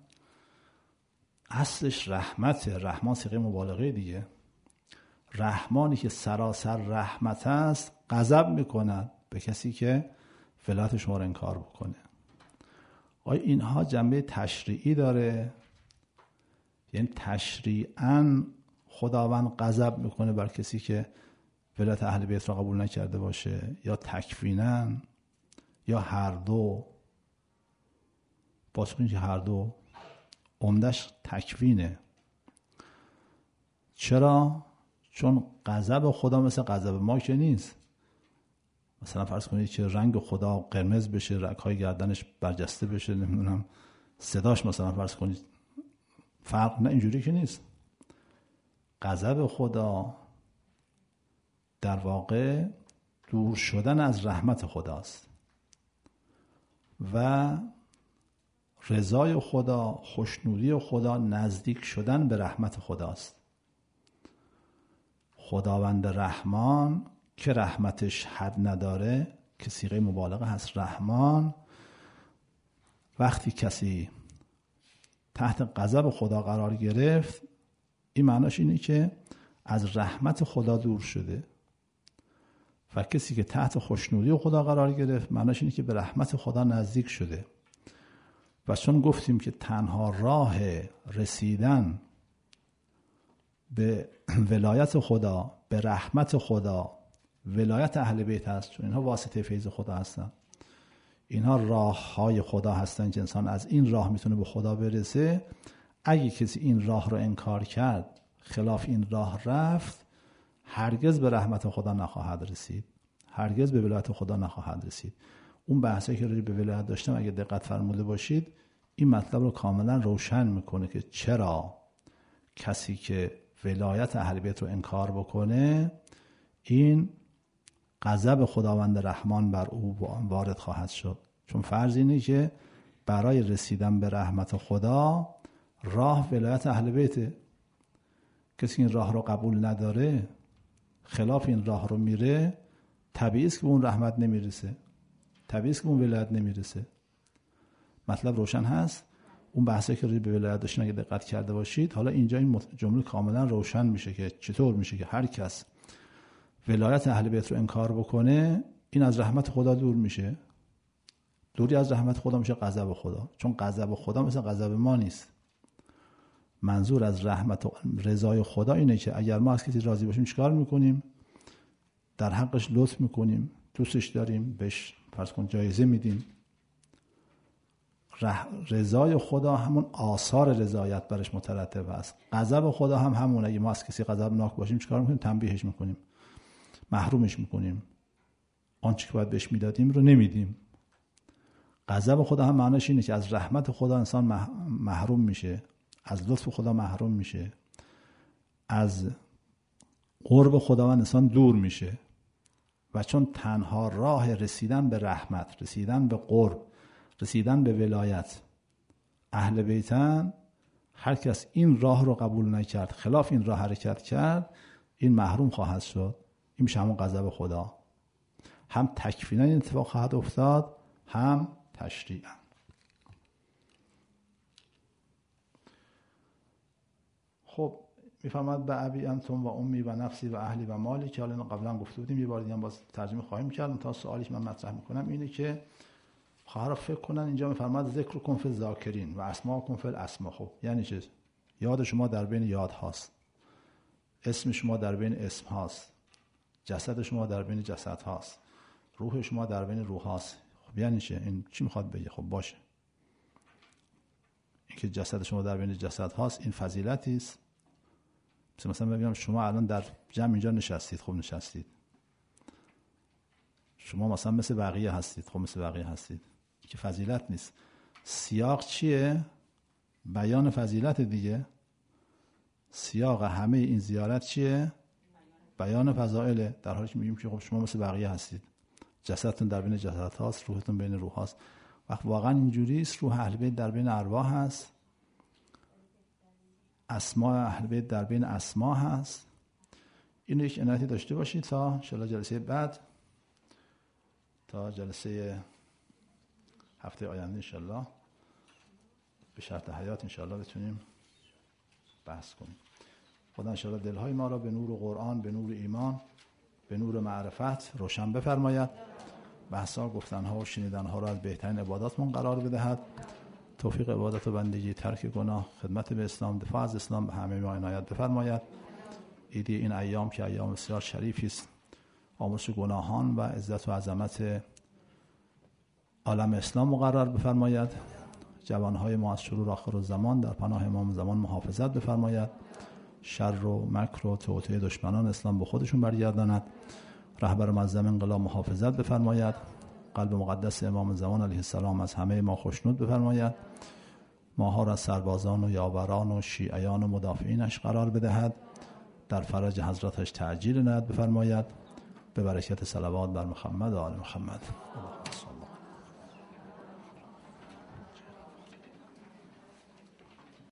اصلش رحمته، رحمان صیغه مبالغه دیگه، رحمانی که سراسر رحمت است غضب میکند به کسی که ولایت شما رو انکار بکنه. آیا اینها جنبه تشریعی داره؟ یعنی تشریعاً خداوند غضب میکنه بر کسی که ولایت اهل بیت را قبول نکرده باشه، یا تکویناً، یا هر دو؟ پاسخ اینه که هر دو. عمدش تکوینه. چرا؟ چون غضب خدا مثل غضب ما که نیست. مثلا فرض کنید که رنگ خدا قرمز بشه، رگ‌های گردنش برجسته بشه، نمیدونم صداش مثلا فرض کنید فرق، نه اینجوری که نیست. غضب خدا در واقع دور شدن از رحمت خداست و رضای خدا، خوشنودی خدا، نزدیک شدن به رحمت خداست. خداوند رحمان که رحمتش حد نداره، که صیغه مبالغه هست رحمان، وقتی کسی تحت غضب خدا قرار گرفت، این معناش اینه که از رحمت خدا دور شده. و کسی که تحت خوشنودی خدا قرار گرفت، معناش اینه که به رحمت خدا نزدیک شده. و چون گفتیم که تنها راه رسیدن به ولایت خدا، به رحمت خدا، ولایت اهل بیت هست، چون اینها واسطه فیض خدا هستن، اینها راه های خدا هستن که انسان از این راه میتونه به خدا برسه. اگه کسی این راه رو انکار کرد، خلاف این راه رفت، هرگز به رحمت خدا نخواهد رسید، هرگز به ولایت خدا نخواهد رسید. اون بحثی که راجع به ولایت داشتم اگه دقت فرموده باشید، این مطلب رو کاملا روشن میکنه که چرا کسی که ولایت اهل بیت رو انکار بکنه، این غضب خداوند رحمان بر او وارد خواهد شد. چون فرض اینه که برای رسیدن به رحمت خدا راه ولایت اهل بیته. کسی این راه رو قبول نداره، خلاف این راه رو میره، طبیعی است که اون رحمت نمیرسه، طبیعی است که اون ولایت نمیرسه. مطلب روشن هست؟ اون بحثی که به ولایت داشتن اگه دقت کرده باشید، حالا اینجا این جمله کاملا روشن میشه که چطور میشه که هر کس ولایت اهل بیت رو انکار بکنه، این از رحمت خدا دور میشه. دوری از رحمت خدا میشه غضب خدا، چون غضب خدا مثل غضب ما نیست. منظور از رحمت و رضای خدا اینه که اگر ما از کسی راضی باشیم چیکار میکنیم؟ در حقش لطف میکنیم، دوستش داریم، بهش فرض کن جایزه میدیم. رضای خدا همون آثار رضایت برش مترتب است. غضب خدا هم همونه. اگه ما از کسی غضبناک باشیم چیکار میکنیم؟ تنبیهش میکنیم، محرومش میکنیم، آنچه که باید بهش میدادیم رو نمیدیم. غضب خدا هم معناش اینه که از رحمت خدا انسان محروم میشه، از لطف خدا محروم میشه، از قرب خداوند انسان دور میشه. و چون تنها راه رسیدن به رحمت، رسیدن به قرب، رسیدن به ولایت اهل بیتن، هر کس این راه رو قبول نکرد، خلاف این راه حرکت کرد، این محروم خواهد شد. این میشه همون غضب خدا. هم تکوینا این اتفاق خواهد افتاد، هم تشریعا. خب میفهمد به ابی انتم و امی و نفسی و اهلی و مالی، که حالا قبلا گفته بودیم، یه بار دیگه هم باز ترجمه خواهیم کرد. تا سوالی که من مطرح میکنم اینه که خواهر فکر کنن اینجا میفرماد ذکر کن فی الذاکرین و اسماء کن فی الاسماء. خب یعنی چه؟ یاد شما در بین یاد هاست، اسم شما در بین اسم هاست، جسد شما در بین جسد هاست، روح شما در بین روح هاست. خب یعنی چه؟ این چی میخواد بگه؟ خب باشه، اینکه جسد شما در بین جسد هاست این فضیلتی است. مثلا بگم شما الان در جمع اینجا نشستید، خب نشستید. شما مثلا مثل بقیه هستید، خب مثل بقیه هستید، که فضیلت نیست. سیاق چیه؟ بیان فضیلت دیگه. سیاق همه این زیارت چیه؟ بیان فضائله، در حالی که میگیم که خب شما مثل بقیه هستید، جسدتون در بین جسد هاست، روحتون بین روح هاست. وقت واقعا اینجوری است، روح اهل بیت در بین ارواح هست، اسماء اهل بیت در بین اسما هست. اینو یک عنایتی داشته باشید تا ان شاء الله جلسه بعد، تا جلسه هفته آینده ان شاء الله به شرط حیات ان شاء الله بتونیم بحث کنیم. خدا ان شاء الله دلهای ما را به نور قرآن، به نور ایمان، به نور معرفت روشن بفرماید. بحثا، گفتنها و شنیدنها را از بهترین عباداتمون قرار بدهد. توفیق عبادت و بندگی، ترک گناه، خدمت به اسلام، دفاع از اسلام به همه ما عنایت بفرماید. عیدی این ایام که ایام بسیار شریفی است، آمرز گناهان و عزت و عظمت عالم اسلام مقرر بفرماید. جوانهای ما از شرور آخر الزمان در پناه امام زمان محافظت بفرماید. شر و مکر و توطئه دشمنان اسلام به خودشون برگرداند. رهبر معظم انقلاب محافظت بفرماید. قلب مقدس امام زمان علیه السلام از همه ما خوشنود بفرماید. ماها را سربازان و یاوران و شیعیان و مدافعینش قرار بدهد. در فرج حضرتش تعجیل عنایت بفرماید. به برکت صلوات بر محمد و آل محمد.